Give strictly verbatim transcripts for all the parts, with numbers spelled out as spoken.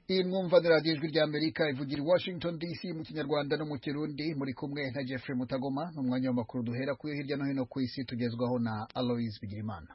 iyi mwumvanira radiyo ijwi rya Amerika ivugira i Washington D C mu kinyarwanda no mu kirundi, muri kumwe na Jeffrey Mutagoma. Ni umwanya w'amakuru duhera ku hirya no hino ku isi tugezwaho na Aloise Bigirimana.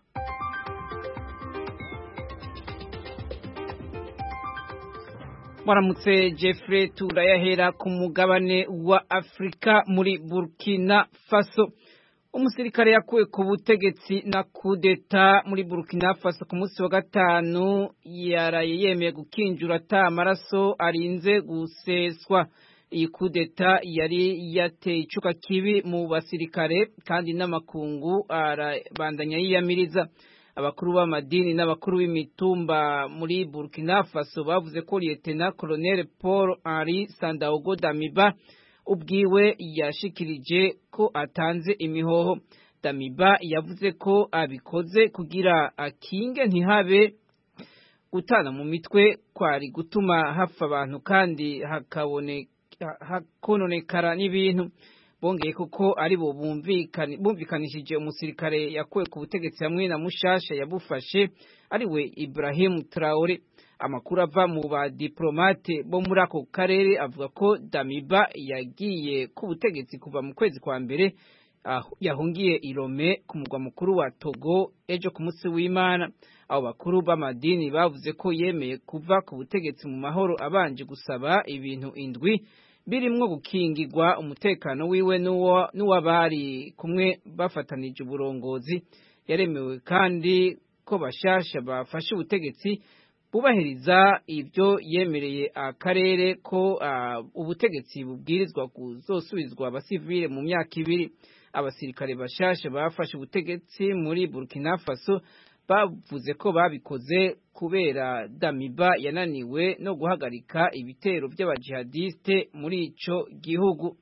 Maramutse Jeffrey, turayahera ku mugabane wa Afrika muri Burkina Faso. Umusirikare yakuwe ku butegetsi na kudeta muri Burkina Faso ku munsi wa gatanu yaraye yemeye gukinjura ata amaraso arinze guseswa. Iyi kudeta yari yateye icuka kibi mu basirikare kandi n'amakungu arabandanya yiyamiriza. Abakuru b'amadini n'abakuru b'imitumba muri Burkina Faso bavuze ko Lieutenant Colonel Paul Henri Sandaogo Damiba ubwiwe yashikirije ko atanze imihoho. Damiba yavuze ko abikoze kugira akinge ntihabe gutana mu mitwe kwari gutuma hapfa abantu kandi hakabone hakononekara n'ibintu. Bongeye kuko ari bo bumvikani bumvikanishije umusirikare yakuwe ku butegetsi hamwe na mushasha yabufashe ari we Ibrahim Traoré. Amakuru ava mu ba diplomate bo muri ako karere avuga ko Damiba yagiye ku butegetsi kuva mu kwezi kwa mbere, yahungiye i Lomé ku mugwa mukuru wa Togo ejo ku munsi w'Imana. Abo bakuru b'amadini bavuze ko yemeye kuva ku butegetsi mu mahoro abanje gusaba ibintu indwi birimwo gukingirwa umutekano wiwe n'uwabari kumwe bafatanije uburongozi. Yaremewe kandi ko bashasha bafashe ubutegetsi bubahiriza ibyo yemereye akarere ko uh, ubutegetsi bubwirizwa kuzosubizwa abasivile mu myaka ibiri. Abasirikare bashasha bafashe ubutegetsi muri Burkina Faso bavuze ko babikoze kubera Damiba yananiwe no guhagarika ibitero by'abajihadiste muri ico gihugu.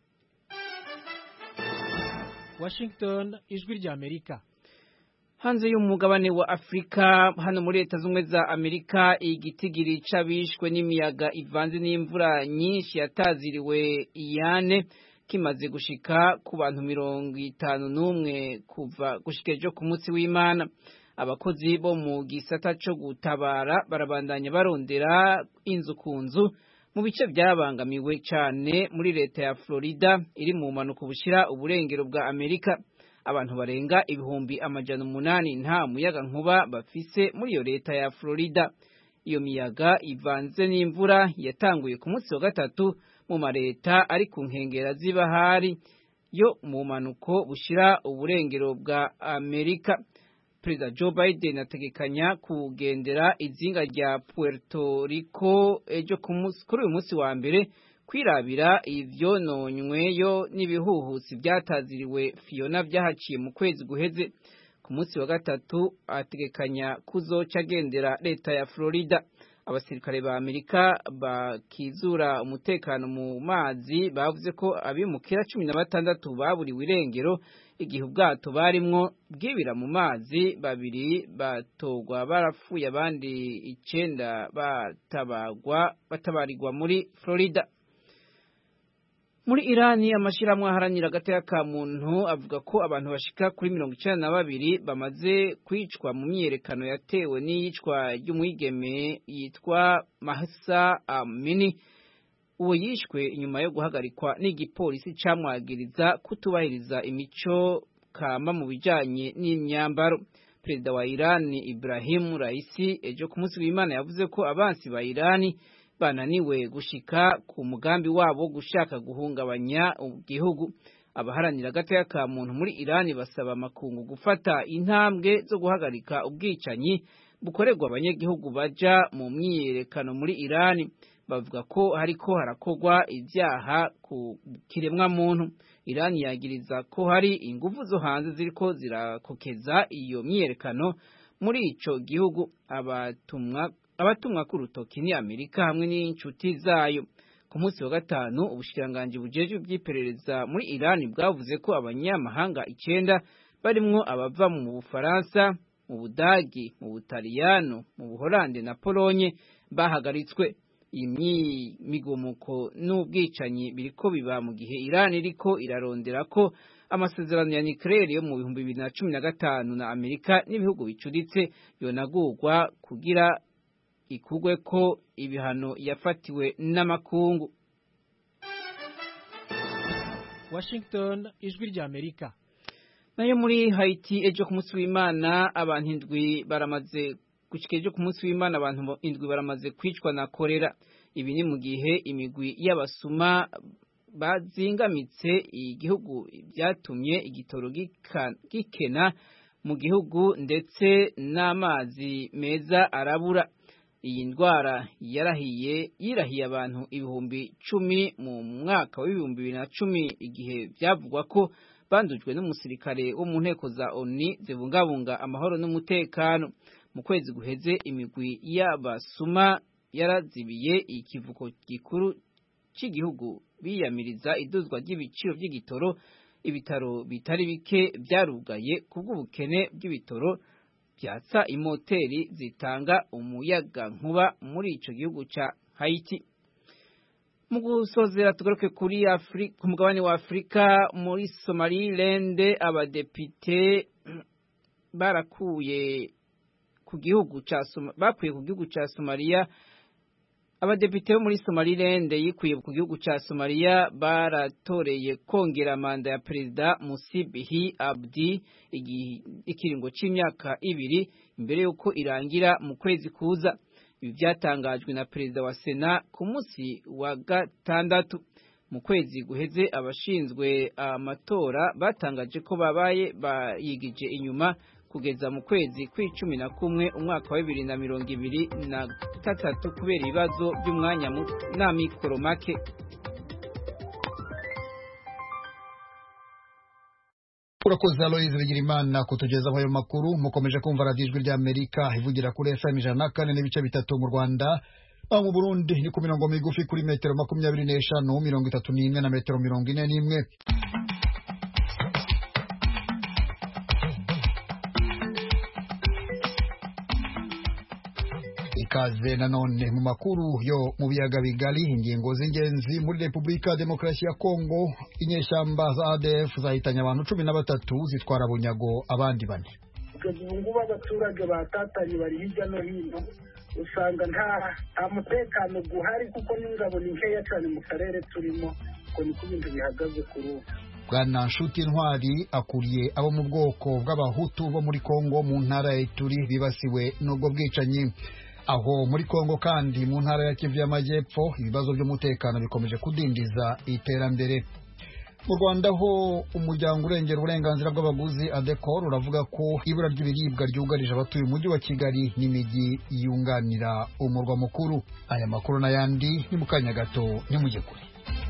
Washington, ijwi rya Amerika. Hanze y'umugabane wa Afrika, hano muri Leta Zunze za Amerika, igitigiri c'abishwe n'imiyaga ivanze n'imvura nyinshi yataziriwe Iyane kimaze gushika ku bantu mirongo itanu n'umwe kuva gushika ejo ku munsi w'Imana. Abakozi bo mu gisata co gutabara barabandanya barondera inzu ku nzu mu bice byabangamiwe cyane muri leta ya Florida iri mu manuko bushira uburengero bwa Amerika. Abantu barenga ibihumbi amajana umunani nta muyaga nkuba bafise muri iyo leta ya Florida. Iyo miyaga ivanze n'imvura yatanguye ku munsi wa gatatu mu mareta ari ku nkengera z'ibahari yo mu manuko bushira uburengero bwa Amerika. Perezida Joe Biden ategekanya kugendera izinga rya Puerto Rico ejo kuri uyu munsi wa mbere kwirabira ivyononyweyo n'ibihuhusi byataziriwe Fiona byahaciye mu kwezi guheze. Ku munsi wa gatatu ategekanya kuzoca agendera leta ya Florida. Abasirikare ba Amerika bakizura umutekano mu mazi bavuze ko abimukira cumi na batandatu baburiwe irengero igihe ubwato barimwo bwibira mu mazi, babiri batogwa barapfuye abandi icenda batabagwa batabarirwa muri Florida. Muri Irani, amashirahamwe aharanira agateka ka muntu avuga ko abantu bashika kuri mirongo icenda na babiri bamaze kwicwa mu myiyerekano yatewe n'iyicwa ry'umwigeme yitwa Mahsa Amini. Uwo yishwe inyuma yo guhagarikwa n'igipolisi camwagiriza kutubahiriza imico kama mu bijanye n'imyambaro. Perezida wa Irani Ibrahim Raisi ejo ku munsi w'Imana yavuze ko abansi ba Irani bananiwe gushika ku mugambi wabo gushaka guhungabanya igihugu. Abaharanira agateka ka muntu muri Irani basaba amakungu gufata intambwe zo guhagarika ubwicanyi bukorerwa abanyagihugu baja mu myiyerekano muri Irani. Bavuga ko hariko harakogwa ivyaha ku kiremwa muntu. Irani yagiriza ko hari inguvu zo hanze ziriko zirakokeza iyo myiyerekano muri ico gihugu. Abatumwa abatumwa ku rutoki ni Amerika hamwe n'inshuti zayo. Ku munsi wa gatanu ubushikiranganji bujeje ivy'iperereza muri Irani bwavuze ko abanyamahanga icenda barimwo abava mu Bufaransa, mu Budagi, mu Butaliyano, mu Buholande na Polonye bahagaritswe. Iyi migomuko n'ubwicanyi biriko biba mu gihe Irani iriko irarondera ko amasezerano ya nucleaire yo mu bihumbi bibiri na cumi na gatanu na Amerika n'ibihugu bicuditse yonagurwa kugira ikugwe ko ibihano yafatiwe n'amakungu. Washington, ijwi rya Amerika. Nayo muri Haiti ejo ku munsi w'Imana abantu indwi baramaze gushika ejo ku munsi w'Imana abantu indwi baramaze kwicwa na kolera. Ibi ni mu gihe imigwi y'abasuma bazingamitse igihugu byatumye igitoro gikena mu gihugu ndetse n'amazi meza arabura. Iyi ndwara yarahiye yirahiye abantu ibihumbi cumi mu mwaka w'ibihumbi bibiri na cumi igihe byavugwa ko bandujwe n'umusirikare wo mu nteko za O N U zibungabunga amahoro n'umutekano. Mu kwezi guheze imigwi y'abasuma yarazibiye ikivuko gikuru cy'igihugu biyamiriza iduzwa ry'ibiciro by'igitoro. Ibitaro bitari bike byarugaye kubw'ubukene bw'ibitoro byatsa imoteri zitanga umuyaga nkuba muri ico gihugu ca Haiti. Mu gusozera tugaruke kuri Afrika, ku mugabane wa Afrika, muri Somaliland abadepite barakuye ku gihugu ca bakuye ku gihugu ca Somalia. Abadepite bo muri Somaliland yikuye ku gihugu ca Somalia baratoreye kongera manda ya Perezida Musibihi Abdi ikiringo c'imyaka ibiri imbere yuko irangira mu kwezi kuza. Ibi byatangajwe na Perezida wa Sena ku munsi wa gatandatu. Mu kwezi guheze abashinzwe amatora batangaje ko babaye bayigije inyuma kugeza mu kwezi kw'icumi na kumwe umwaka wa bibiri na mirongo ibiri na gatatu kubera ibibazo by'umwanya n'amikoro make. Urakoze Aloise Bigirimana kutugezaho ayo makuru. Mukomeje kumva radiyo ijwi rya Amerika ivugira kuri F M ijana na kane n'ibice bitatu mu Rwanda. Aho mu Burundi ni ku mirongo migufi kuri metero makumyabiri n'eshanu, mirongo itatu n'imwe na metero mirongo ine n'imwe. Ikaze nanone mu makuru yo mu biyaga bigari. Ingingo z'ingenzi muri Repubulika Demokarasi ya Kongo, inyeshyamba za A D F zahitanye abantu cumi na batatu zitwara bunyago abandi bane. Ubwo abaturage batatanye bari hirya no hino, usanga nta nta mutekano guhari kuko n'ingabo ni nkeya cyane mu karere turimo, ko niko ibintu bihagaze kuri ubu. Bwana Nshuti Ntwari akuriye abo mu bwoko bw'abahutu bo muri Kongo mu ntara ya Ituri bibasiwe n'ubwo bwicanyi. Aho muri Kongo kandi mu ntara ya Kivu y'Amajyepfo ibibazo by'umutekano bikomeje kudindiza iterambere. Mu Rwanda ho umuryango urengera uburenganzira bw'abaguzi Adecor uravuga ko ibura ry'ibiribwa ryugarije abatuye umujyi wa Kigali n'imijyi yunganira umurwa mukuru. Aya makuru n'ayandi ni mu kanya gato nimujye kure.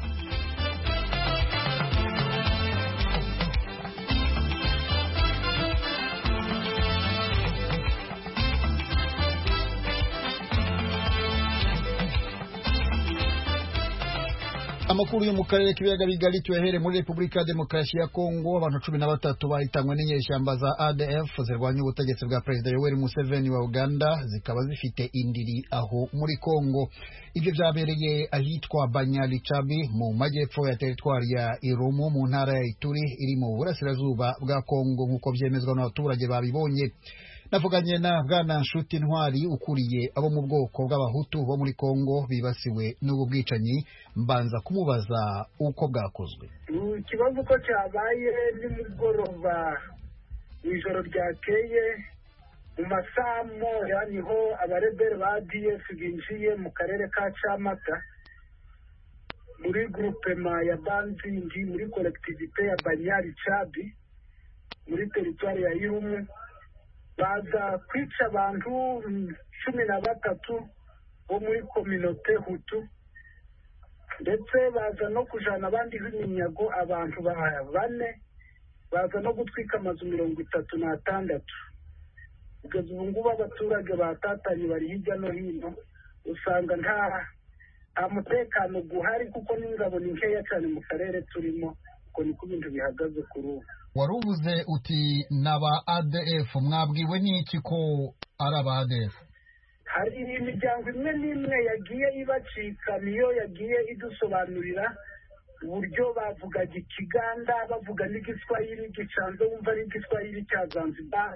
Amakuru yo mu karere k'ibiyaga bigari tuyahere muri Repubulika Demokarasi ya Kongo. Abantu cumi na batatu bahitanywe n'inyeshyamba za A D F zirwanya ubutegetsi bwa Perezida Yoweri Museveni wa Uganda, zikaba zifite indiri aho muri Kongo. Ibyo byabereye ahitwa Banyalichabi mu majyepfo ya teritwari ya Irumu mu ntara ya Ituri iri mu burasirazuba bwa Kongo nk'uko byemezwa n'abaturage babibonye. Navuganye na Bwana Nshuti Ntwari ukuriye abo mu bwoko bw'abahutu bo muri Kongo bibasiwe n'ubu bwicanyi, mbanza kumubaza uko bwakozwe. Ikibazo ko cyabaye nimugoroba ijoro ryakeye mu masaha moya niho abarebere ba D F binjiye mu karere ka Chamata muri groupema ya Banzingi muri collectivité ya Banyalichabi muri territoire ya Irumu. Baza kwica abantu cumi na batatu bo muri kominote Hutu, ndetse baza no kujana abandi b'iminyago abantu bane, baza no gutwika amazu mirongo itatu n'atandatu. Kugeza ubu ngubu abaturage batatanye bari hirya no hino, usanga nta nta mutekano guhari kuko n'ingabo ni nkeya cyane mu karere turimo, ko niko ibintu bihagaze kuri ubu. Waruvuze uti naba A D F, mwabwiwe n'iki ko ari aba A D F? Hari imiryango imwe n'imwe yagiye ibacika, niyo yagiye idusobanurira uburyo bavugaga Ikiganda, bavuga n'igiswahili gicanze wumva ari igiswahili cya Zanzibar,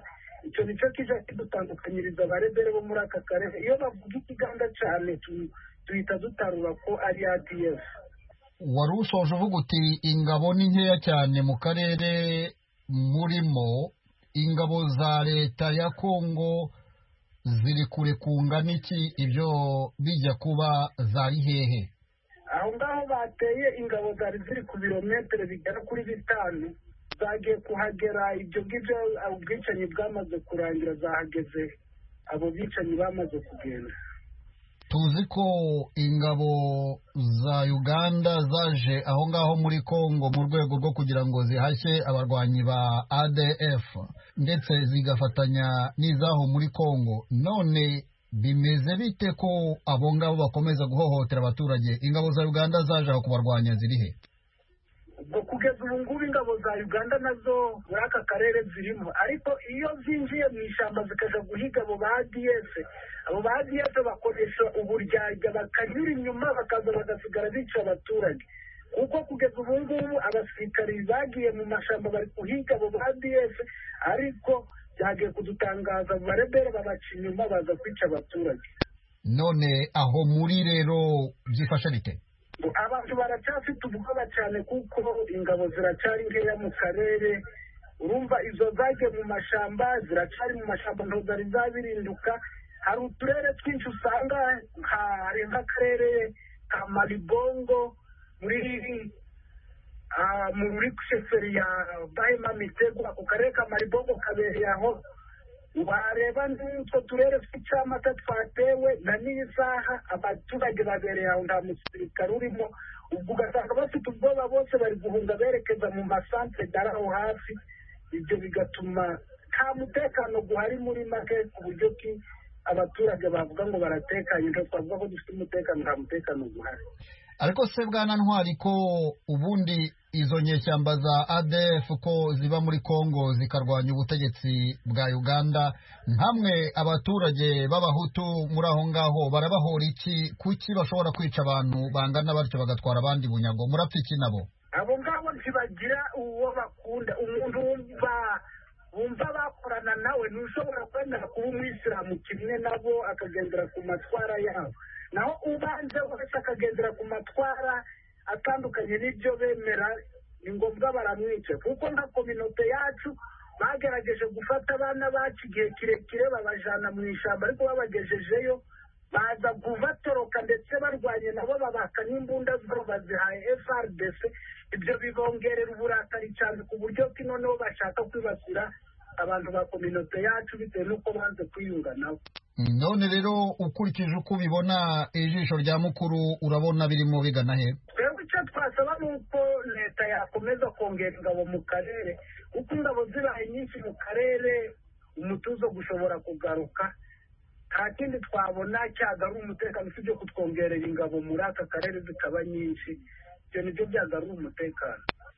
icyo nicyo kijya kidutandukanyiriza abarebere bo muri aka karere. Iyo bavuga ikiganda cyane tuhita dutarura ko ari A D F. wari usoje uvuga uti ingabo ni nkeya cyane mu karere murimo, ingabo za leta ya Kongo ziri kure kungana iki? Ibyo bijya kuba zari hehe? Aho ngaho bateye ingabo zari ziri ku birometero bigera kuri bitanu, zagiye kuhagera ibyo ngibyo ubwicanyi bwamaze kurangira, zahageze abo bicanyi bamaze kugenda. Tuzi ko ingabo za Uganda zaje aho ngaho muri Kongo mu rwego rwo kugira ngo zihashye abarwanyi ba A D F ndetse zigafatanya n'izaho muri Kongo. None bimeze bite ko abo ngabo bakomeza guhohotera abaturage? Ingabo za Uganda zaje aho kubarwanya ziri he? ubwo kugeza ubu ngubu ingabo za Uganda nazo muri aka karere zirimo, ariko iyo zinjiye mu ishyamba zikaja guhiga abo ba A D F, abo ba A D F bakoresha uburyarya bakanyura inyuma bakaza bagasigara bica abaturage, kuko kugeza ubu ngubu abasirikari bagiye mu mashyamba bari kuhiga abo ba A D F, ariko byagiye kudutangaza barebere babaca inyuma baza kwica abaturage. None aho muri rero byifashe bite? Abantu baracyafite ubwoba cyane kuko ingabo ziracyari nkeya mu karere. Urumva izo zagiye mu mashyamba ziracyari mu mashyamba nto zari zabirinduka. Hari uturere twinshi usanga hari nk'akarere ka Malibongo muri muri sheferi ya Bahema Mitego. Ako karere ka Malibongo kabereye aho, wareba n'utwo turere tw'icyamata twatewe na n'isaha abaturage babereye aho nta musirikare urimo. Ubwo ugasanga bafite ubwoba, bose bari guhunga berekeza mu masantere dari aho hafi. Ibyo bigatuma nta mutekano guhari muri make, ku buryo ki abaturage bavuga ngo baratekanye. Ntabwo twavuga ko dufite umutekano, nta mutekano guhari. Ariko se Bwana Ntwari, ko ubundi izo nyeshyamba za A D F ko ziba muri Kongo zikarwanya ubutegetsi bwa Uganda, nkamwe abaturage b'abahutu muri aho ngaho barabahora iki? Kuki bashobora kwica abantu bangana batyo bagatwara abandi bunyago? Murapfa iki nabo? Abo ngabo ntibagira uwo bakunda. Umuntu wumva wumva bakorana nawe ntushobora kwemera kuba umwisilamu kimwe nabo akagendera ku matwara yabo, naho ubanze wese akagendera ku matwara atandukanye n'ibyo bemera, ni ngombwa baramwica. Kuko nka kominote yacu bagerageje gufata abana bacu igihe kirekire babajana mu ishyamba, ariko babagejejeyo baza kubatoroka ndetse barwanye nabo babaka n'imbunda zabo bazihaye F R D C. Ibyo bibongerera uburakari cyane ku buryo ko noneho bashaka kwibasira abantu ba kominote yacu bitewe n'uko banze kwiyunga nabo. None rero ukurikije uko ubibona ijisho rya mukuru urabona birimo bigana he? Twebwe icyo twasaba ni uko leta yakomeza kongera ingabo mu karere, kuko ingabo zibaye nyinshi mu karere umutuzo gushobora kugaruka. Nta kindi twabona cyagarura umutekano usibye kutwongerera ingabo muri aka karere zikaba nyinshi. Ibyo nibyo byagarura umutekano.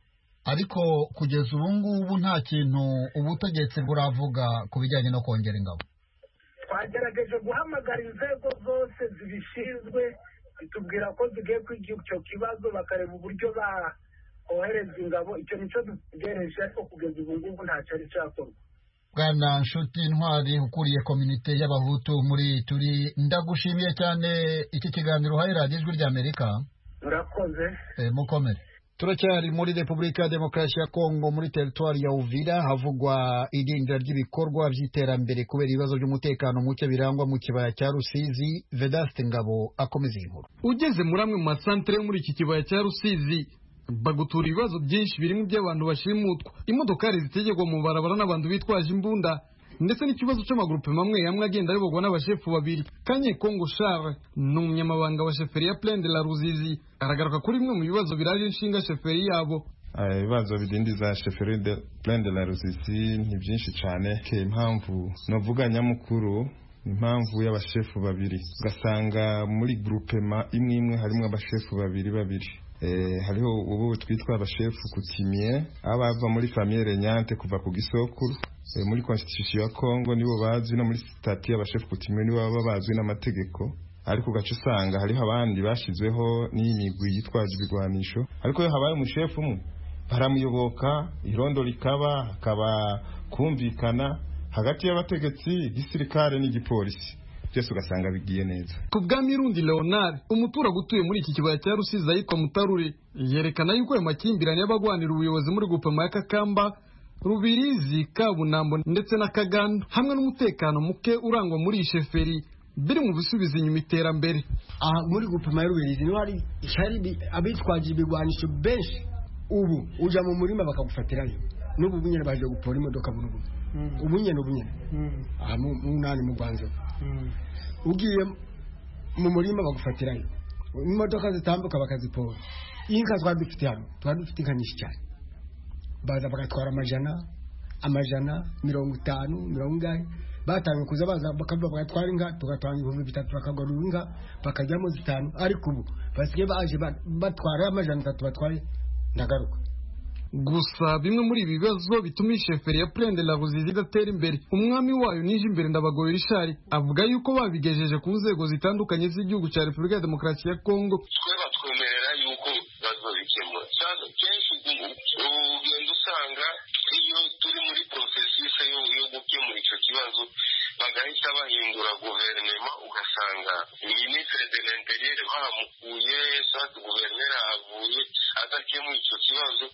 Ariko kugeza ubu ngubu nta kintu ubutegetsi buravuga ku bijyanye no kongera ingabo. Twagerageje guhamagara inzego zose zibishinzwe, zitubwira ko zigiye kwiga icyo kibazo bakareba uburyo bakohereza ingabo. Icyo nicyo dutegereje, ariko kugeza ubu ngubu nta cyari cyakorwa. Bwana Nshuti Ntwari ukuriye komite y'abahutu muri Turi, ndagushimiye cyane iki kiganiro uhaye radiyo Ijwi ry'Amerika. Murakoze. Eh, mukomere. Turacyari muri Repubulika ya Demokarasi ya Kongo muri teritwari ya Uvira, havugwa idindira ry'ibikorwa by'iterambere kubera ibibazo by'umutekano muke birangwa mu kibaya cya Rusizi. Vedaste Ngabo akomeza inkuru. Ugeze muri amwe mu masantere yo muri iki kibaya cya Rusizi bagutura ibibazo byinshi birimo by'abantu bashimutwa, imodokari zitegerwa mu barabara n'abantu bitwaje imbunda, ndetse n'ikibazo cy'amagurupe mamwe yamwe agenda ayobogwa n'abashefu babiri. Kanyekongo Charles ni umunyamabanga wa sheferi ya Plaine de la Ruzizi, aragaruka kuri bimwe mu bibazo biraje inshinga sheferi yabo. Ibibazo bidindiza sheferi de Plaine de la Ruzizi ni byinshi cyane. Impamvu novuga nyamukuru impamvu y'abashefu babiri, ugasanga muri groupement imwe imwe harimo abashefu babiri babiri. Eh, hariho ubu twitwa abashefu kutimie abava muri famille Nyante kuva ku gisokuru. E, muri constitution ya Kongo nibo bazwi, no muri statut y'abashefu kutimie nibo baba bazwi n'amategeko, ariko gace usanga hariho abandi bashizweho n'imigwi yitwaje ibigwanisho. Ariko yo habaye umushefu umwe baramuyoboka, irondo rikaba akaba kumvikana, hagati y'abategetsi igisirikare n'igipolisi byose ugasanga bigiye neza. Ku bwa Mirundi Leonard, umuturage utuye muri iki kibaya cya Rusizi yitwa Mutarure, yerekana yuko ayo makimbirane y'abagwanira ubuyobozi muri gupema ya Kakamba, Rubirizi, Kabunambo ndetse na Kaganda hamwe n'umutekano muke urangwa muri isheferi biri mu bisubiza inyuma iterambere. Aha muri gupema ya Rubirizi no hari ishari abitwaje ibigwanisho benshi, ubu uja mu murima bakagufatirayo n'ubu bunyene baje gupora imodoka bunubu ubunyene ubunyene aha mu nani mu Rwanda ugiye mu murima bagufatirayo imodoka zitambuka bakazipora. Inka twari dufite hano twari dufite inka nyinshi cyane, baza bagatwara amajana amajana mirongo itanu mirongo ingahe, batangiye kuza baza bakava bagatwara inka tugatwara ibihumbi bitatu bakagarura inka bakajyamo zitanu, ariko ubu basigaye baje batwara amajana atatu batwaye ndagaruka. Gusa bimwe muri ibi bibazo bituma isheferi ya Plaine de la Ruzizi idatera imbere. Umwami wayo nije imbere Ndabagoye Richard avuga yuko babigejeje ku nzego zitandukanye z'igihugu cya Repubulika ya Demokarasi ya Kongo. Twe batwemerera yuko bazobikemura. Kenshi ugenda usanga iyo turi muri processus yo gukemura icyo kibazo bagahita bahindura guverinoma, ugasanga ministre de l'Intérieur bamukuye, soit guverineri avuye adakemura icyo kibazo,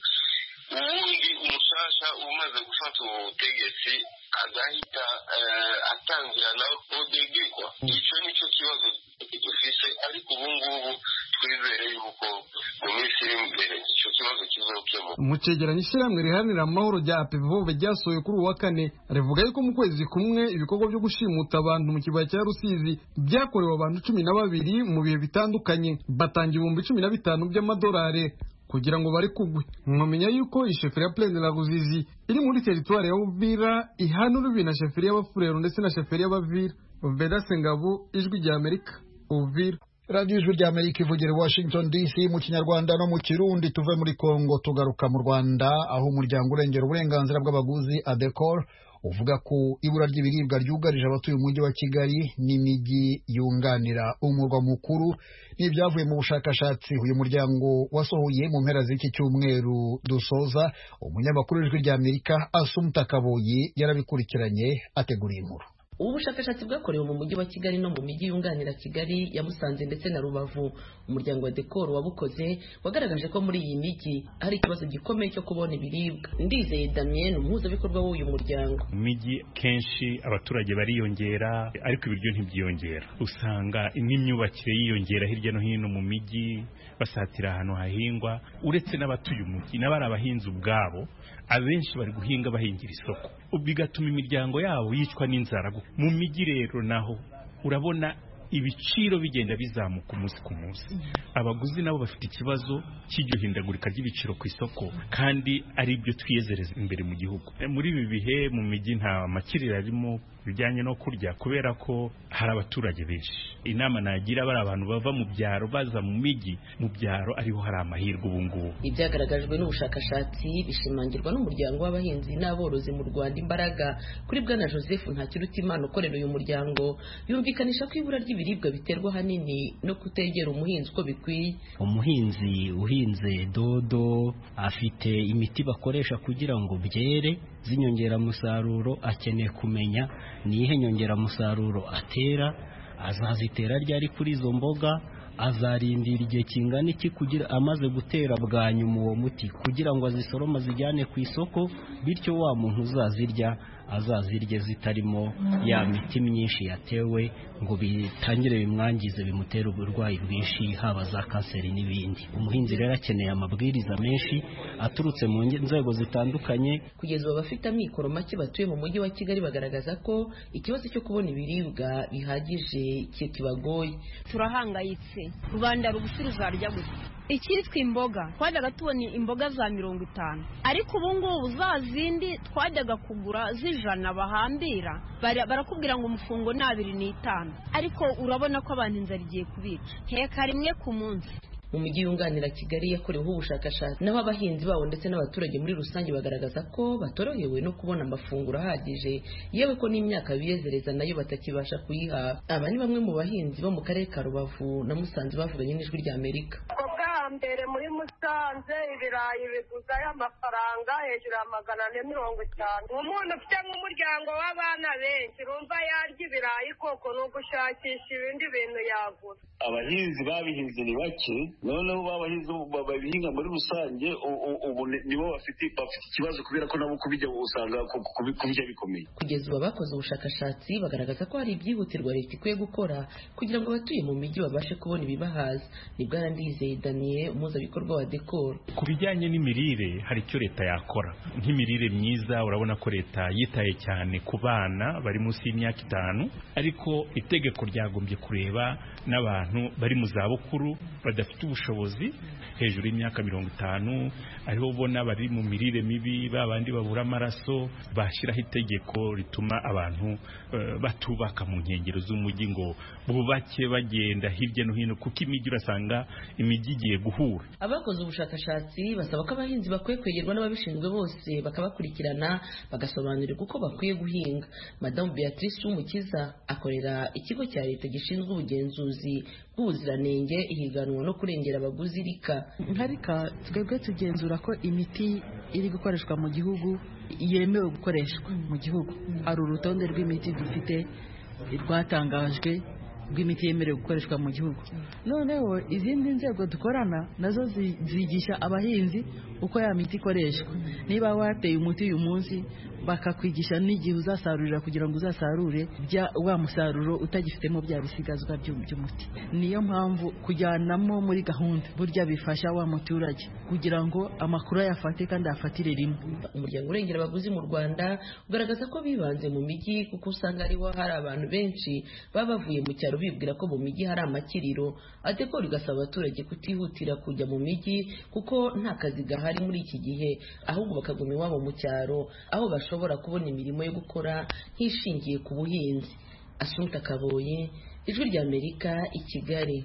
ubundi umushasha umaze gufata ubutegetsi agahita atangira nawe odegekwa. Icyo nicyo kibazo dufise, ariko ubu ngubu twizere yuko mu minsi iri imbere icyo kibazo kizokemuka. Mu cegeranyo ishyirahamwe riharanira amahoro rya A P V O V ryasohoye kuri uwa kane rivuga yuko mu kwezi kumwe ibikorwa byo gushimuta abantu mu kibaya cya Rusizi byakorewe abantu cumi na babiri mu bihe bitandukanye, batanga ibihumbi cumi na bitanu by'amadolari kugira ngo bari kugwe. Mwamenya yuko isheferi ya Plaine de la Ruzizi iri muri teritwari ya Uvira ihana urubi na sheferi y'Abafurero ndetse na sheferi y'Abavira. Vedaste Ngabo, Ijwi rya Amerika, Uvira. Radio Ijwi rya Amerika ivugira Washington D C mu Kinyarwanda no mu Kirundi. Tuve muri Kongo tugaruka mu Rwanda, aho umuryango urengera uburenganzira bw'abaguzi ADECOR uvuga ko ibura ry'ibiribwa ryugarije abatuye umujyi wa Kigali n'imijyi yunganira umurwa mukuru n'ibyavuye mu bushakashatsi uyu muryango wasohoye mu mpera z'iki cyumweru dusoza. Umunyamakuru w'Ijwi rya Amerika Asumta Kaboyi yarabikurikiranye ategura inkuru. Ubu bushakashatsi bwakorewe mu mujyi wa Kigali no mu mijyi yunganira Kigali ya Musanze ndetse na Rubavu. Umuryango wa ADECOR wabukoze wagaragaje ko muri iyi mijyi hari ikibazo gikomeye cyo kubona ibiribwa. Ndizeye Damien, umuhuzabikorwa w'uyu muryango. Mu mijyi kenshi abaturage bariyongera ariko ibiryo ntibyiyongera. Usanga n'imyubakire yiyongera hirya no hino mu mijyi, basatira ahantu hahingwa. Uretse n'abatuye umujyi n'abari abahinzi ubwabo, abenshi bari guhinga bahingira isoko, bigatuma imiryango yabo yicwa n'inzara. Mu mijyi rero naho urabona ibiciro bigenda bizamuka umunsi ku munsi. Abaguzi nabo bafite ikibazo cy'iryo hindagurika ry'ibiciro ku isoko, kandi ari byo twiyezereza imbere mu gihugu. Muri ibi bihe mu mijyi nta makiriro arimo bijyanye no kurya, kubera ko hari abaturage benshi. Inama nagira bari abantu bava mu byaro baza mu mijyi, mu byaro ariho hari amahirwe ubu ngubu. Ibyagaragajwe n'ubushakashatsi bishimangirwa n'umuryango w'abahinzi n'aborozi mu Rwanda Imbaraga. Kuri bwana Joseph Ntakirutimana ukorera uyu muryango, yumvikanisha ko ibura ry'ibiribwa biterwa hanini no kutegera umuhinzi uko bikwiye. Umuhinzi uhinze dodo afite imiti bakoresha kugira ngo byere zinyongera musaruro, akeneye kumenya nihe nyongera musaruro atera, azazitera ryari kuri izo mboga, azarindira igihe kingana iki kugira amaze gutera bwa nyuma uwo muti kugira ngo azisoroma zijyane ku isoko, bityo wa muntu uzazirya azazirye zitarimo ya miti myinshi yatewe ngo bitangire bimwangize bimutere uburwayi bwinshi haba za kanseri n'ibindi. Umuhinzi rero akeneye amabwiriza menshi aturutse mu nzego zitandukanye. Kugeza ubu abafite amikoro make batuye mu mujyi wa Kigali bagaragaza ko ikibazo cyo kubona ibiribwa bihagije kibagoye. Turahangayitse, rubanda rugufi ruzarya gusa. Ikitwa imboga twajyaga tubona imboga za mirongo itanu, ariko ubu ngubu za zindi twajyaga kugura z'ijana bahambira barakubwira ngo umufungo ni abiri n'itanu, ariko urabona ko abantu inzara igiye kubica heka rimwe ku munsi. Mu mijyi yunganira Kigali yakoreweho ubushakashatsi, naho abahinzi babo ndetse n'abaturage muri rusange bagaragaza ko batorohewe no kubona amafunguro ahagije, yewe ko n'imyaka biyezereza nayo batakibasha kuyiha. Aba ni bamwe mu bahinzi bo mu karere ka Rubavu na Musanze bavuganye n'Ijwi rya Amerika. mbere muri Musanze ibirayi biguza y'amafaranga hejuru ya magana ane mirongo itanu. Umuntu ufite nk'umuryango w'abana benshi urumva yarya ibirayi koko ni ugushakisha ibindi bintu yagura. Abahinzi babihinze ni bake, noneho babahinzi babihinga muri rusange ubu nibo bafite bafite ikibazo kubera ko nabo kubijya usanga kubijya bikomeye. Kugeza ubu abakoze ubushakashatsi bagaragaza ko hari ibyihutirwa leta ikwiye gukora kugira ngo abatuye mu mijyi babashe kubona ibibahaza. Ni Bwana Ndizeye Daniel, umuhuzabikorwa wa Dekoro. Ku bijyanye n'imirire hari icyo leta yakora nk'imirire myiza. Urabona ko leta yitaye cyane ku bana bari munsi y'imyaka itanu, ariko itegeko ryagombye kureba n'abantu bari mu zabukuru badafite ubushobozi hejuru y'imyaka mirongo itanu, ariho ubona bari mu mirire mibi, babandi babura amaraso. Bashyiraho itegeko rituma abantu uh, batubaka mu nkengero z'umujyi ngo bubake bagenda hirya no hino, kuko imijyi urasanga imijyi igiye guhura. Abakoze ubushakashatsi basaba ko abahinzi bakwiye kwegerwa n'ababishinzwe bose bakabakurikirana bagasobanurirwa uko bakwiye guhinga. Madamu Beatrice Umukiza akorera ikigo cya leta gishinzwe ubugenzuzi bw'ubuziranenge, ihiganwa no kurengera abaguzi rika. Nkarika twebwe tugenzura ko imiti iri gukoreshwa mu gihugu yemewe gukoreshwa mu gihugu. Hari urutonde rw'imiti dufite rwatangajwe rw'imiti yemerewe gukoreshwa mu gihugu. Noneho izindi nzego dukorana nazo zigisha abahinzi uko ya miti ikoreshwa. Niba wateye umuti uyu munsi bakakwigisha n'igihe uzasarurira kugira ngo uzasarure bya wa musaruro utagifitemo bya bisigazwa by'umuti. Niyo mpamvu kujyanamo muri gahunda burya bifasha wa muturage kugira ngo amakuru ayafate kandi afatire rimwe. Umuryango urengera abaguzi mu Rwanda ugaragaza ko bibanze mu mijyi kuko usanga ariho hari abantu benshi baba bavuye mu cyaro bibwira ko mu mijyi hari amakiriro. Adekora igasaba abaturage kutihutira kujya mu mijyi kuko nta kazi gahari muri iki gihe, ahubwo bakaguma iwabo mu cyaro aho bashobora kubona imirimo yo gukora nk'ishingiye ku buhinzi. Asumta Kaboye, Ijwi ry'Amerika, i Kigali.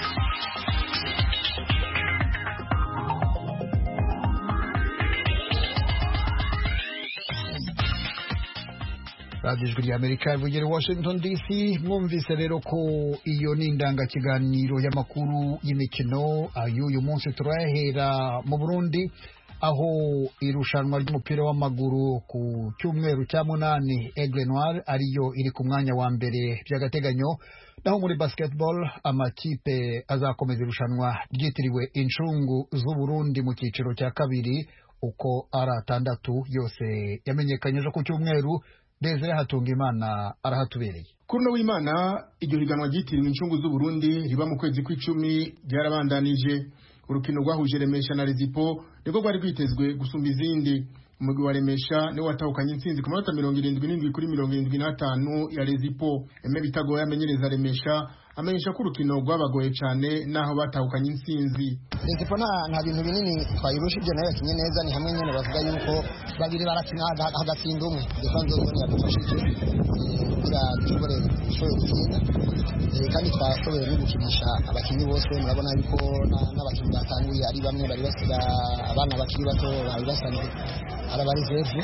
Radio Ijwi ry'Amerika ivugira Washington D C. Mwumvise rero ko iyo ni indangakiganiro y'amakuru y'imikino. Ay'uyu munsi turahera mu Burundi aho irushanwa ry'umupira w'amaguru ku cyumweru cya munani Aigle Noir ariyo iri ku mwanya wa mbere by'agateganyo. Naho muri basketball amakipe azakomeza irushanwa ryitiriwe Incungu z'u Burundi mu cyiciro cya kabiri uko ari atandatu yose yamenyekanye ejo ku cyumweru. Desire Hatungimana arahatubereye. Kuruno w'Imana iryo higanwa ryitiriwe Incungu z'u Burundi riba mu kwezi kw'icumi ryarabandanije. Urukino rwahuje Remesha na Rezipo niko rwari rwitezwe gusumba izindi. Umugwi wa Remesha niwe watahukanye intsinzi ku manota mirongo irindwi n'indwi kuri mirongo irindwi n'atanu ya Rezipo. Eme Bitagoye amenyereza Remesha amenyesha ko urukino rwabagoye cyane naho batahukanye intsinzi. Rezipo nta nta bintu binini twayirushije nayo yakinye neza, ni hamwe nyene bavuga yuko babiri barakina hagatsinda umwe. Defense zone yadufashije kugira dushobore dushobore gutsinda, kandi twashoboye no gukinisha abakinnyi bose. Murabona yuko n'abakinnyi batanguye ari bamwe bari basiga abana bakiri bato bari basanzwe arabari reserve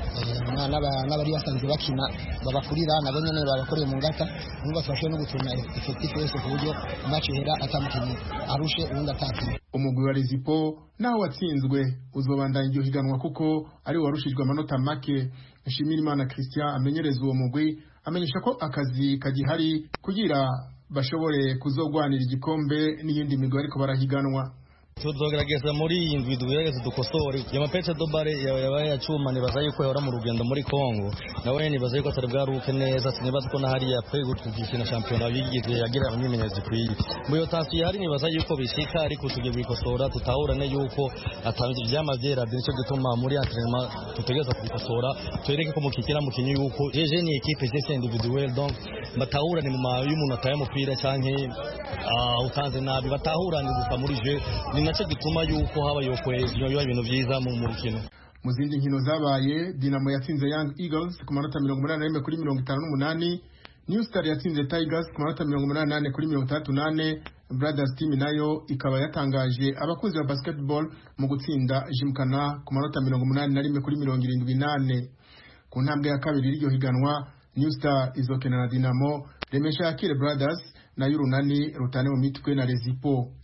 n'abari basanzwe bakina babakurira nabo nyene babakoreye mu ngata, numva twashoboye no gutuma effective yose ku buryo match ihera atamukinnyi arushe ubundi atakina. Umugwi wa Rezipo naho watsinzwe uzobandanya iryo higanwa kuko ari warushijwe amanota make. Nshimirimana Christian amenyereza uwo mugwi amenyesha ko akazi kagihari kugira bashobore kuzogwanira igikombe n'iyindi migwi ariko barahiganwa. tuzogerageza muri iyi ndwi dugerageza dukosore yamapecha dobare yabaye yacuma nibaza yuko yahora mu rugendo muri Kongo nawe nibaza yuko atari bwaruke neza, sinibaza ko nahari yapfuye gutwikina champion bigize yagira abamenyereza kwiye muyo tasi hari nibaza yuko bishika ariko tugiye bikosora tutahurane yuko atanze ivyamavyera bince gutuma muri entraînement tutegeza kubikosora twereke ko mukikira mukinyi yuko jeje ni equipe je individuel donc batahurane mu mayu umuntu ataye umupira canke ah utanze nabi batahurane gusa muri je ni naco gituma yuko haba yokwe yo ibintu vyiza mu mukino. Mu zindi nkino zabaye Dinamo yatsinze Young Eagles ku manota mirongo umunani na rimwe kuri mirongo itanu n'umunani, New Star yatsinze Tigers ku manota mirongo umunani na ane kuri mirongo itandatu n'ane. Brothers Team nayo ikaba yatangaje abakunzi ba basketball mu gutsinda Jimkana ku manota mirongo umunani na rimwe kuri mirongo irindwi n'ane. Ku ntambwe ya kabiri y'iryo higanwa New Star izokena na Dinamo, Remesha yakire Brothers na Yurunani rutane mu mitwe na Rezipo.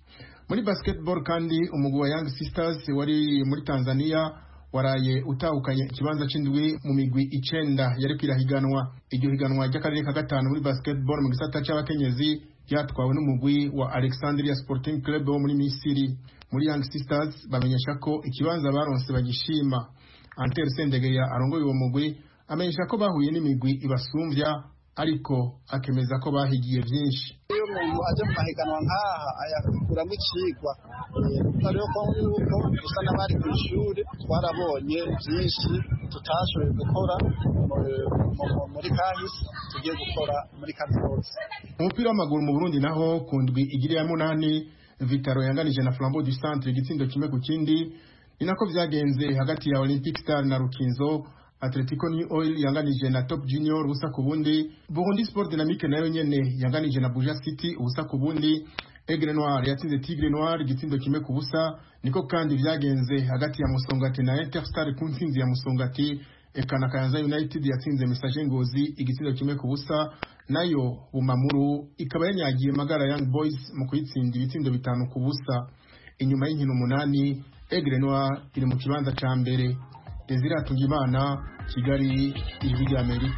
muri basketball kandi umugwi wa Young Sisters wari muri Tanzania waraye utahukanye ikibanza c'indwi mu migwi icenda yari kwirahiganwa. Iryo higanwa ry'akarere ka gatanu muri basketball mu gisata c'abakenyezi ryatwawe n'umugwi wa Alexandria Sporting Club wo muri Misiri. Muri Young Sisters bamenyesha ko ikibanza baronse bagishima. Anter Sendegeya arongoye uwo mugwi amenyesha ko bahuye n'imigwi ibasumvya ariko akemeza ko bahigiye byinshi. Iyo umuntu aje mu mahiganwa nk'aha ayakuramo icigwa rero ko nk'uko gusa n'abari ku ishuri twarabonye byinshi tutashoboye gukora muri kahise tugiye gukora muri kaminuza. Umupira w'amaguru mu Burundi naho ku ndwi igiri ya munani Vitaro yanganije na Flambeau du Centre igitsindo kimwe ku kindi. Ni nako vyagenze hagati ya Olympic Star na Rukinzo. Atletico New Oil yanganije na Top Junior ubusa ku bundi. Burundi Sport Dynamique nayo nyene yanganije na Buja City ubusa ku bundi. Aigle Noir yatsinze Tigre Noir igitsindo kimwe ku busa. Niko kandi vyagenze hagati ya Musongati na Interstar ku ntsinzi ya Musongati. Ekana Kayanza United yatsinze Message Ngozi igitsindo kimwe ku busa. Nayo Bumamuru ikaba yanyagiye Magara Young Boys mu kwitsinda ibitsindo bitanu ku busa. Inyuma y'inkino umunani Aigle Noir iri mu kibanza ca mbere. Desire Atungimana, Kigali, Ijwi ry'Amerika.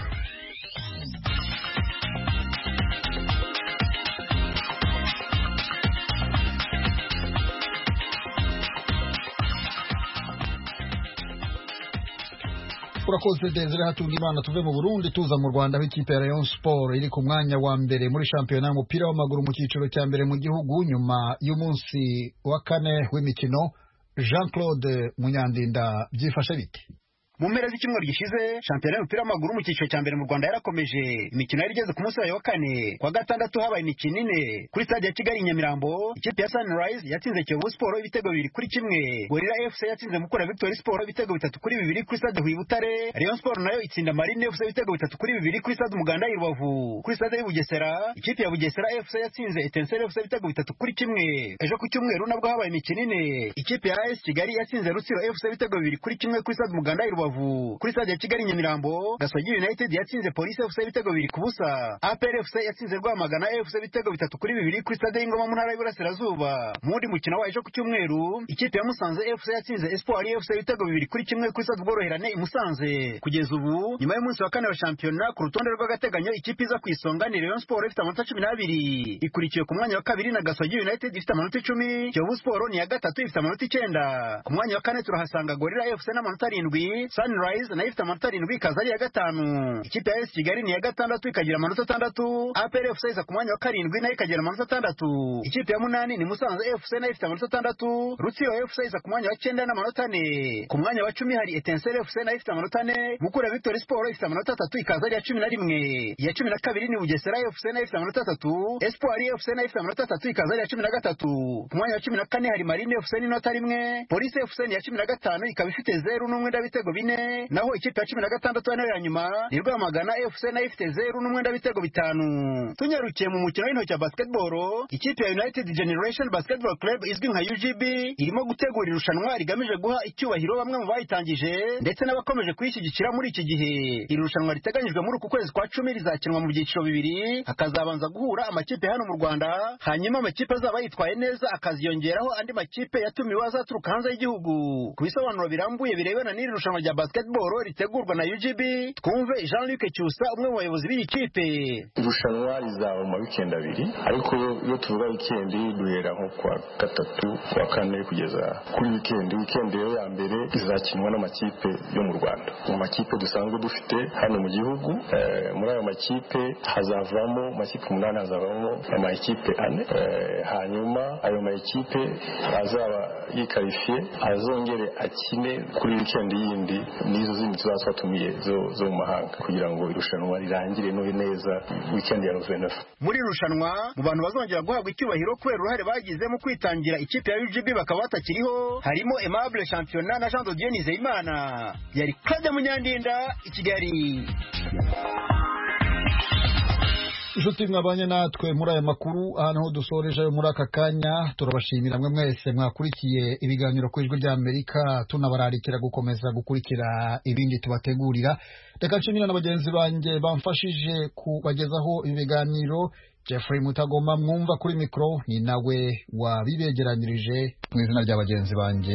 Urakoze Desire Hatungimana. Tuve mu Burundi tuza mu Rwanda, aho ikipe ya Rayon Sport iri ku mwanya wa mbere muri shampiyona y'umupira w'amaguru mu cyiciro cya mbere mu gihugu nyuma y'umunsi wa kane w'imikino. Jean-Claude Munyandinda, byifashe bite? Mu mpera z'icyumweru gishize shampiyona y'umupira w'amaguru mu cyiciro cya mbere mu Rwanda yarakomeje. Imikino yari igeze ku munsi wa kane. Kwa gatandatu habaye imikino ine kuri stade ya Kigali Nyamirambo. Ikipe ya Sunrise yatsinze Kiyovu Sport ibitego bibiri kuri kimwe. Gorilla F C yatsinze Mukura Victory Sport ibitego bitatu kuri bibiri kuri stade Huye Butare. Rayon Sport nayo itsinda Marine F C ibitego bitatu kuri bibiri kuri stade Umuganda i Rubavu. Kuri stade y'Ubugesera ikipe ya Bugesera F C yatsinze Etincelle F C ibitego bitatu kuri kimwe. Ejo ku cyumweru nabwo habaye imikino ine. Ikipe ya A S Kigali yatsinze Rutsiro F C ibitego bibiri kuri kimwe kuri stade Umuganda i Rubavu. Kuri stade ya Kigali Nyamirambo Gasogi United yatsinze Police F C ibitego bibiri ku busa. A P R F C yatsinze Rwamagana F C ibitego bitatu kuri bibiri kuri stade y'Ingoma mu ntara y'Iburasirazuba. Muri mukino wa ejo ku cyumweru ikipe ya Musanze F C yatsinze Espoir F C ibitego bibiri kuri kimwe kuri stade Bworoherane i Musanze. Kugeza ubu nyuma y'umunsi wa kane wa shampiyona ku rutonde rw'agateganyo ikipe iza ku isonga ni Rayon Sport ifite amanota cumi n'abiri, ikurikiye ku mwanya wa kabiri na Gasogi United ifite amanota icumi. Kiyovu Sport ni ya gatatu ifite amanota icyenda. Ku mwanya wa kane turahasanga Gorilla F C n'amanota arindwi. Sunrise nayo ifite amanota arindwi ikaza ari iya gatanu. Ikipe ya A S Kigali ni ya gatandatu ikagira amanota atandatu. A P R F C iza ku mwanya wa karindwi nayo ikagira amanota atandatu. Ikipe ya munani ni Musanze F C nayo ifite amanota atandatu. Rutsiro F C iza ku mwanya wa cyenda n'amanota ane. Ku mwanya wa cumi hari Etincelle F C nayo ifite amanota ane. Mukura Victory Sport ifite amanota atatu ikaza ari iya cumi na rimwe. Iya cumi na kabiri ni Bugesera F C nayo ifite amanota atatu. Espoir F C nayo ifite amanota atatu ikaza ari iya cumi na gatatu. Ku mwanya wa cumi na kane hari Marine F C n'inota rimwe. Police F C ni iya cumi na gatanu ikaba ifite zeru n'umwenda w'ibitego bine. Naho ikipe ya cumi na gatandatu nayo ya nyuma ni Rwamagana F C nayo ifite zeru n'umwenda w'ibitego bitanu. Tunyarukiye mu mukino w'intoki wa basketball, ikipe ya United Generation Basketball Club izwi nka U G B irimo gutegura irushanwa rigamije guha icyubahiro bamwe mu bayitangije ndetse n'abakomeje kuyishyigikira muri iki gihe. Iri rushanwa riteganyijwe muri uku kwezi kwa cumi rizakinwa mu byiciro bibiri, hakazabanza guhura amakipe hano mu Rwanda, hanyuma amakipe azaba yitwaye neza akaziyongeraho andi makipe yatumiwe azaturuka hanze y'igihugu. Ku bisobanuro birambuye birebana n'iri rushanwa rya basketball ritegurwa na U G B, twumve Jean-Luc Cyusa umwe mu bayobozi b'iyi kipe. Irushanwa rizaba mu weekend abiri, ariko iyo tuvuga weekend duhera nko kwa gatatu kwa kane kugeza kuri weekend. Weekend rero ya mbere izakinwa n'amakipe yo mu Rwanda, mu makipe dusanzwe dufite hano mu gihugu. Eh, muri ayo makipe hazavamo makipe umunani, hazavamo amakipe ane. Eh, hanyuma ayo makipe azaba yikarifiye azongere akine kuri weekend yindi nizo zindi tuzatumiye zo zo mu mahanga kugira ngo irushanwa rirangire no neza weekend ya November. Muri irushanwa mu bantu bazongera guhabwa icyubahiro kubera uruhare bagize mu kwitangira ikipe ya U G B bakaba batakiriho harimo Aimable Championnat na Jean de Dieu Nizeyimana. Yari Claude Munyandinda i Kigali. Inshuti mwabanye natwe muri aya makuru, ahantu ho dusoreje muri aka kanya. Turabashimira mwe mwese mwakurikiye ibiganiro ku Ijwi ry'Amerika, tunabararikira gukomeza gukurikira ibindi tubategurira. Reka nshimira na bagenzi banjye bamfashije kubagezaho ibiganiro. Jeffrey Mutagoma mwumva kuri mikro ni nawe wabibegeranyirije mu izina rya bagenzi banjye